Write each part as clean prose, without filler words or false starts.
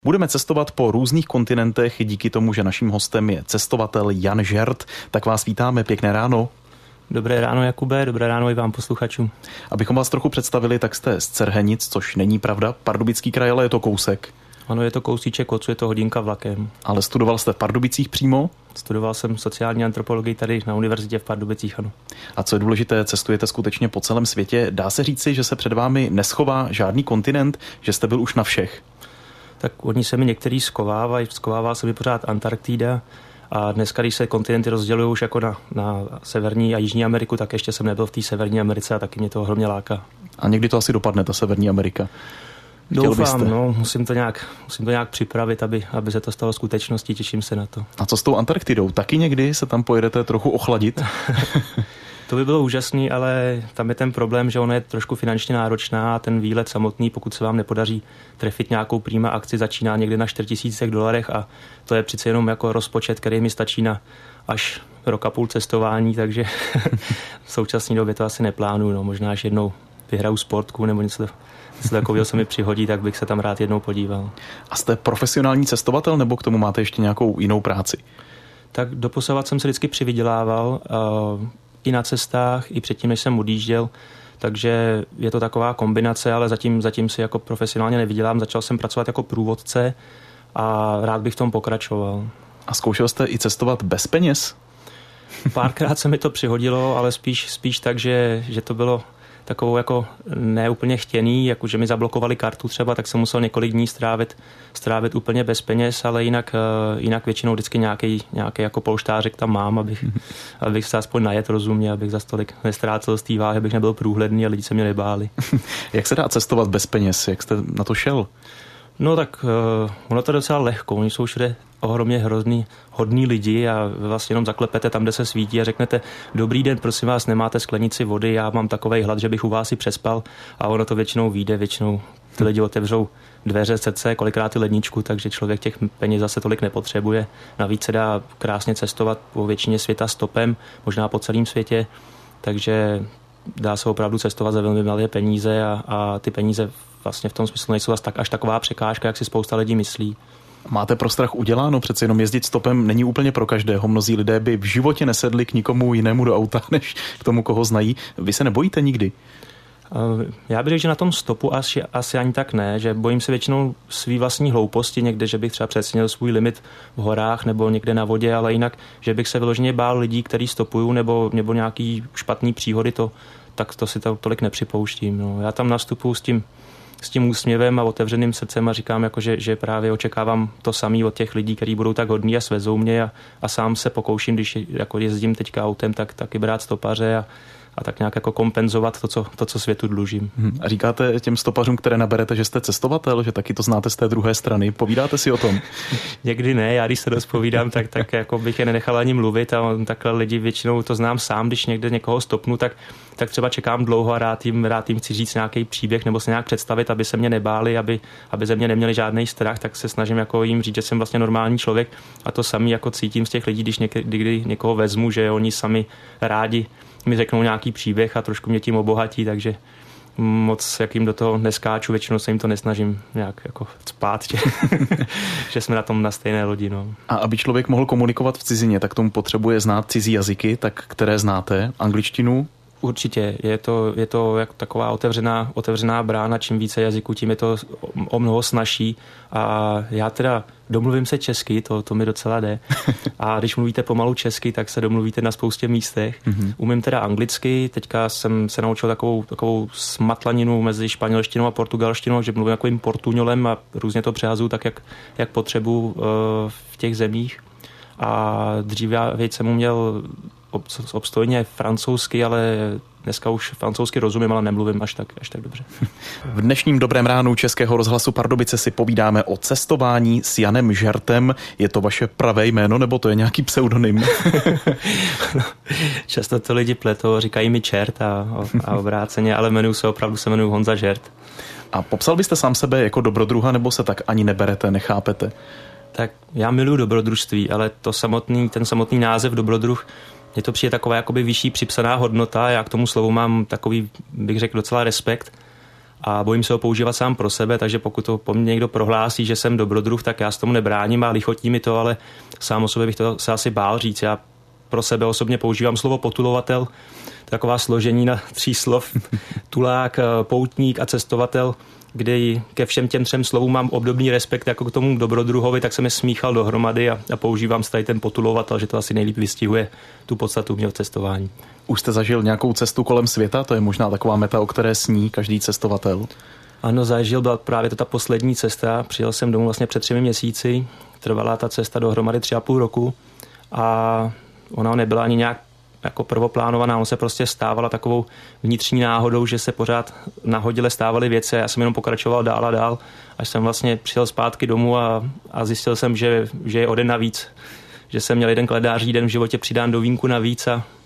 Budeme cestovat po různých kontinentech díky tomu, že naším hostem je cestovatel Jan Žert. Tak vás vítáme, pěkné ráno. Dobré ráno, Jakube, dobré ráno i vám posluchačům. Abychom vás trochu představili, tak jste z Cerhenic, což není pravda. Pardubický kraj, ale je to kousek. Ano, je to kousíček, odsud je to hodinka vlakem. Ale studoval jste v Pardubicích přímo? Studoval jsem sociální antropologii tady na univerzitě v Pardubicích, ano. A co je důležité, cestujete skutečně po celém světě. Dá se říci, že se před vámi neschová žádný kontinent, že jste byl už na všech? Tak oni se mi některý schovává se mi pořád Antarktida a dneska, když se kontinenty rozdělují už jako na Severní a Jižní Ameriku, tak ještě jsem nebyl v té Severní Americe a taky mě to ohromně láká. A někdy to asi dopadne, ta Severní Amerika? Doufám, no, musím to nějak připravit, aby se to stalo skutečností, těším se na to. A co s tou Antarktidou? Taky někdy se tam pojedete trochu ochladit? To by bylo úžasný, ale tam je ten problém, že ona je trošku finančně náročná a ten výlet samotný, pokud se vám nepodaří trefit nějakou prima akci, začíná někde na $4,000 a to je přece jenom jako rozpočet, který mi stačí na až rok a půl cestování, takže v současné době to asi neplánuju. No, možná až jednou vyhraju sportku nebo něco takového se mi přihodí, tak bych se tam rád jednou podíval. A jste profesionální cestovatel nebo k tomu máte ještě nějakou jinou práci? Tak doposavat jsem se vždycky přivydělával i na cestách, i předtím, než jsem odjížděl, takže je to taková kombinace, ale zatím si jako profesionálně nevydělám. Začal jsem pracovat jako průvodce a rád bych v tom pokračoval. A zkoušel jste i cestovat bez peněz? Párkrát se mi to přihodilo, ale spíš tak, že to bylo takovou jako neúplně chtěný, jako že mi zablokovali kartu třeba, tak jsem musel několik dní strávit úplně bez peněz, ale jinak většinou vždycky nějaký jako polštářek tam mám, abych se aspoň najet rozumně, abych za tolik nestrácel z té váhy, abych nebyl průhledný a lidi se mě nebáli. Jak se dá cestovat bez peněz? Jak jste na to šel? No tak ono to je docela lehko, oni jsou všude ohromně hodní lidi a vlastně jenom zaklepete tam, kde se svítí a řeknete: dobrý den, prosím vás, nemáte sklenici vody, já mám takovej hlad, že bych u vás i přespal, a ono to většinou vyjde, většinou ty lidi otevřou dveře, srdce, kolikrát i ledničku, takže člověk těch peněz zase tolik nepotřebuje. Navíc se dá krásně cestovat po většině světa stopem, možná po celém světě, takže dá se opravdu cestovat za velmi malé peníze a ty peníze vlastně v tom smyslu nejsou až taková překážka, jak si spousta lidí myslí. Máte pro strach uděláno? Přece jenom jezdit stopem není úplně pro každého. Mnozí lidé by v životě nesedli k nikomu jinému do auta, než k tomu, koho znají. Vy se nebojíte nikdy? Já bych řekl, že na tom stopu asi ani tak ne, že bojím se většinou svý vlastní hlouposti někde, že bych třeba přecenil svůj limit v horách nebo někde na vodě, ale jinak, že bych se vyloženě bál lidí, kteří stopují nebo nějaký špatný příhody, tak to si tolik nepřipouštím. No. Já tam nastupuji s tím úsměvem a otevřeným srdcem a říkám, jako, že právě očekávám to samé od těch lidí, kteří budou tak hodní a svezou mě a sám se pokouším, když jako jezdím teďka autem, tak taky brát stopaře a tak nějak jako kompenzovat to, co světu dlužím. A říkáte těm stopařům, které naberete, že jste cestovatel, že taky to znáte z té druhé strany. Povídáte si o tom? Někdy ne, já když se dost povídám, tak jako bych je nenechal ani mluvit a takhle lidi většinou to znám sám, když někde někoho stopnu, tak třeba čekám dlouho a rád jim chci říct nějaký příběh nebo se nějak představit, aby se mě nebáli, aby ze mě neměli žádný strach, tak se snažím jako jim říct, že jsem vlastně normální člověk a to samý jako cítím z těch lidí, když někdy někoho vezmu, že oni sami rádi mi řeknou nějaký příběh a trošku mě tím obohatí, takže moc jak jim do toho neskáču, většinou se jim to nesnažím nějak jako cpát, že jsme na stejné lodi. No. A aby člověk mohl komunikovat v cizině, tak tomu potřebuje znát cizí jazyky, tak které znáte? Angličtinu? Určitě, je to jak taková otevřená brána, čím více jazyků, tím je to o mnoho snazší a já teda domluvím se česky, to mi docela jde a když mluvíte pomalu česky, tak se domluvíte na spoustě místech. Umím teda anglicky, teďka jsem se naučil takovou smatlaninu mezi španělštinou a portugalštinou, že mluvím takovým portuňolem a různě to přehazuju tak, jak potřebuji v těch zemích a dříve jsem uměl obstojně francouzsky, ale dneska už francouzsky rozumím, ale nemluvím až tak dobře. V dnešním Dobrém ránu Českého rozhlasu Pardubice si povídáme o cestování s Janem Žertem. Je to vaše pravé jméno, nebo to je nějaký pseudonym? Často to lidi pletou, říkají mi Čert a obráceně, ale jmenuji se Honza Žert. A popsal byste sám sebe jako dobrodruha, nebo se tak ani neberete, nechápete? Tak já miluji dobrodružství, ale ten samotný název dobrodruh, mně to přijde taková jakoby vyšší připsaná hodnota, já k tomu slovu mám takový, bych řekl, docela respekt a bojím se ho používat sám pro sebe, takže pokud to po mně někdo prohlásí, že jsem dobrodruh, tak já s tomu nebráním a lichotí mi to, ale sám o sobě bych to se asi bál říct. Já pro sebe osobně používám slovo potulovatel, taková složení na 3 slov, tulák, poutník a cestovatel, kdy ke všem těm 3 slovům mám obdobný respekt jako k tomu dobrodruhovi, tak jsem je smíchal dohromady a používám tady ten potulovatel, že to asi nejlíp vystihuje tu podstatu mého cestování. Už jste zažil nějakou cestu kolem světa? To je možná taková meta, o které sní každý cestovatel. Ano, zažil, byla právě to ta poslední cesta. Přijel jsem domů vlastně před 3 měsíci. Trvala ta cesta dohromady 3,5 roku a ona nebyla ani nějak jako prvoplánovaná, on se prostě stávala takovou vnitřní náhodou, že se pořád nahodile stávaly věci a já jsem jenom pokračoval dál a dál, až jsem vlastně přijel zpátky domů a zjistil jsem, že je o den navíc, že jsem měl jeden kalendářní den v životě přidán do vínku navíc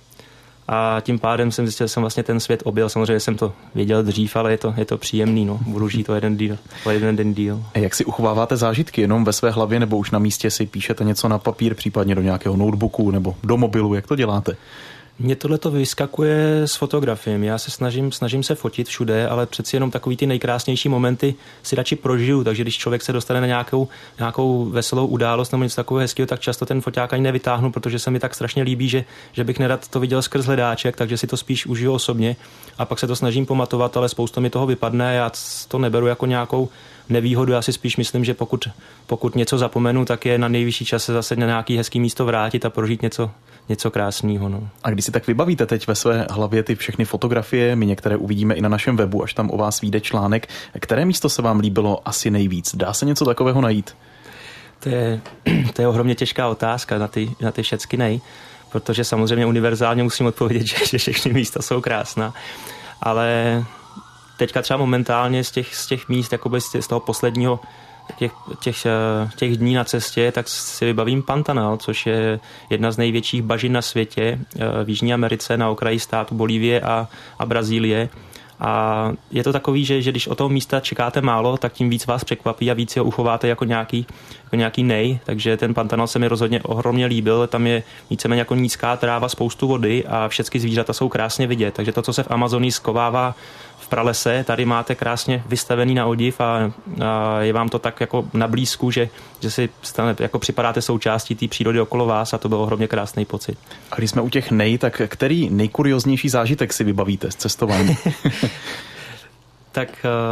a tím pádem jsem zjistil, že jsem vlastně ten svět objel. Samozřejmě jsem to věděl dřív, ale je to příjemný, no. Budu žít o jeden den díl. A jak si uchováváte zážitky? Jenom ve své hlavě nebo už na místě si píšete něco na papír, případně do nějakého notebooku nebo do mobilu? Jak to děláte? Mně tohleto vyskakuje s fotografiemi. Já se snažím se fotit všude, ale přeci jenom takový ty nejkrásnější momenty si radši prožiju, takže když člověk se dostane na nějakou veselou událost nebo něco takového hezkého, tak často ten foťák ani nevytáhnu, protože se mi tak strašně líbí, že bych nerad to viděl skrz hledáček, takže si to spíš užiju osobně a pak se to snažím pamatovat, ale spousta mi toho vypadne, já to neberu jako nějakou nevýhodu, já si spíš myslím, že pokud něco zapomenu, tak je na nejvyšší čas se zase na nějaký hezký místo vrátit a prožít něco krásného. No. A když si tak vybavíte teď ve své hlavě ty všechny fotografie, my některé uvidíme i na našem webu, až tam o vás vyjde článek, které místo se vám líbilo asi nejvíc? Dá se něco takového najít? To je ohromně těžká otázka na ty všecky nej, protože samozřejmě univerzálně musím odpovědět, že všechny místa jsou krásná, ale teďka třeba momentálně z těch míst, jakoby z toho posledního těch dní na cestě, tak si vybavím Pantanal, což je jedna z největších bažin na světě v Jižní Americe na okraji státu Bolívie a Brazílie. A je to takový, že když o toho místa čekáte málo, tak tím víc vás překvapí a víc ho uchováte jako nějaký nej. Takže ten Pantanal se mi rozhodně ohromně líbil. Tam je víceméně jako nízká tráva, spoustu vody a všechny zvířata jsou krásně vidět. Takže to, co se v Amazonii skovává v pralese, tady máte krásně vystavený na odiv a je vám to tak jako na blízku, že si jako připadáte součástí té přírody okolo vás a to byl ohromně krásný pocit. A když jsme u těch nej, tak který nejkurioznější zážitek si vybavíte z cestování? Tak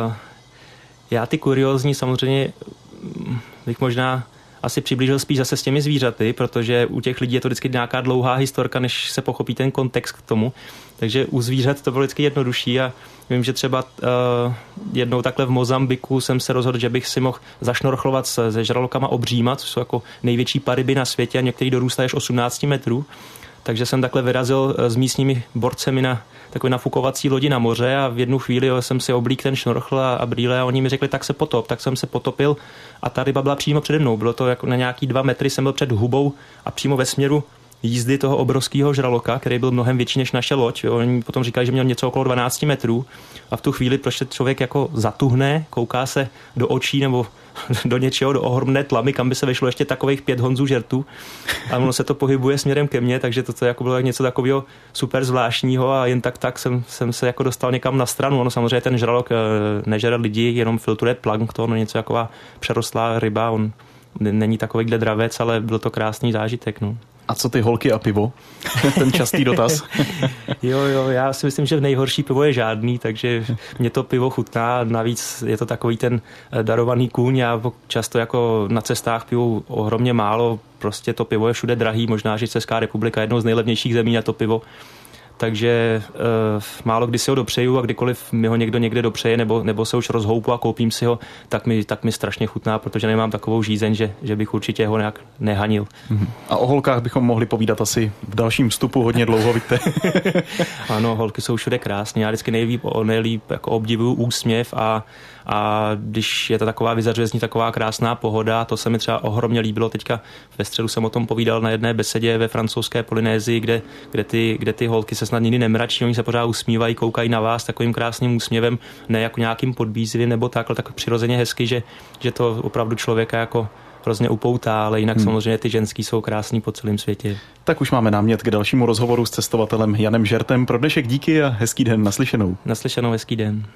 já ty kuriózní samozřejmě bych možná asi přiblížil spíš zase s těmi zvířaty, protože u těch lidí je to vždycky nějaká dlouhá historka, než se pochopí ten kontext k tomu. Takže u zvířat to bylo vždycky jednodušší a vím, že třeba jednou takhle v Mozambiku jsem se rozhodl, že bych si mohl zašnorchlovat se žralokama obříma, což jsou jako největší paryby na světě a některý dorůstají až 18 metrů. Takže jsem takhle vyrazil s místními borcemi na takové nafukovací lodi na moře a v jednu chvíli jsem si oblík ten šnorchl a brýle a oni mi řekli, tak se potop. Tak jsem se potopil a ta ryba byla přímo přede mnou. Bylo to jako na nějaký 2 metry, jsem byl před hubou a přímo ve směru jízdy toho obrovského žraloka, který byl mnohem větší než naše loď. Oni potom říkali, že měl něco okolo 12 metrů a v tu chvíli prostě člověk jako zatuhne, kouká se do očí nebo do něčeho, do ohromné tlamy, kam by se vešlo ještě takových 5 honzů žertů a ono se to pohybuje směrem ke mně, takže to jako bylo něco takového super zvláštního a jen tak jsem se jako dostal někam na stranu. Ono samozřejmě ten žralok nežere lidi, jenom filtruje plankton, něco taková přerostlá ryba, on není takovýhle dravec, ale byl to krásný zážitek. No. A co ty holky a pivo? Ten častý dotaz. Jo, já si myslím, že v nejhorší pivo je žádný, takže mě to pivo chutná. Navíc je to takový ten darovaný kůň. Já často jako na cestách piju ohromně málo. Prostě to pivo je všude drahý. Možná, že Česká republika je jednou z nejlevnějších zemí na to pivo. Takže málo kdy si ho dopřeju a kdykoliv mi ho někdo někde dopřeje nebo se už rozhoupu a koupím si ho, tak mi strašně chutná, protože nemám takovou žízeň, že bych určitě ho nějak nehanil. A o holkách bychom mohli povídat asi v dalším vstupu hodně dlouho, víte. Ano, holky jsou všude krásné. Já vždycky nejlíp jako obdivuju úsměv a když je to taková vyzařuje taková krásná pohoda, to se mi třeba ohromně líbilo. Teďka ve středu jsem o tom povídal na jedné besedě ve francouzské Polynésii, kde ty holky se snad nikdy nemračí, oni se pořád usmívají, koukají na vás takovým krásným úsměvem, ne jako nějakým podbízivým nebo takhle, tak přirozeně hezky, že to opravdu člověka jako hrozně upoutá, ale jinak samozřejmě ty ženský jsou krásný po celém světě. Tak už máme námět k dalšímu rozhovoru s cestovatelem Janem Žertem. Pro dnešek díky a hezký den, naslyšenou. Naslyšenou, hezký den.